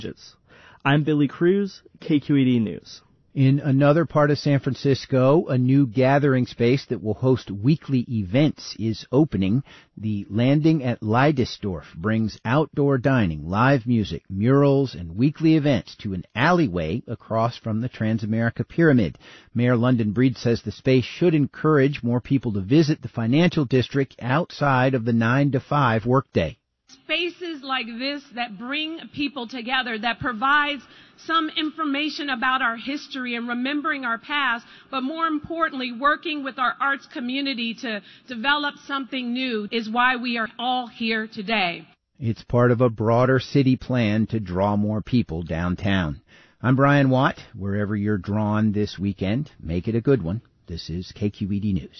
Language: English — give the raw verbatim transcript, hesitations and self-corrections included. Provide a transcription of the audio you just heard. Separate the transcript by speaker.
Speaker 1: I'm Billy Cruz, K Q E D News.
Speaker 2: In another part of San Francisco, a new gathering space that will host weekly events is opening. The Landing at Leidesdorf brings outdoor dining, live music, murals, and weekly events to an alleyway across from the Transamerica Pyramid. Mayor London Breed says the space should encourage more people to visit the financial district outside of the nine to five workday.
Speaker 3: Spaces like this that bring people together, that provides some information about our history and remembering our past, but more importantly, working with our arts community to develop something new is why we are all here today.
Speaker 2: It's part of a broader city plan to draw more people downtown. I'm Brian Watt. Wherever you're drawn this weekend, make it a good one. This is K Q E D News.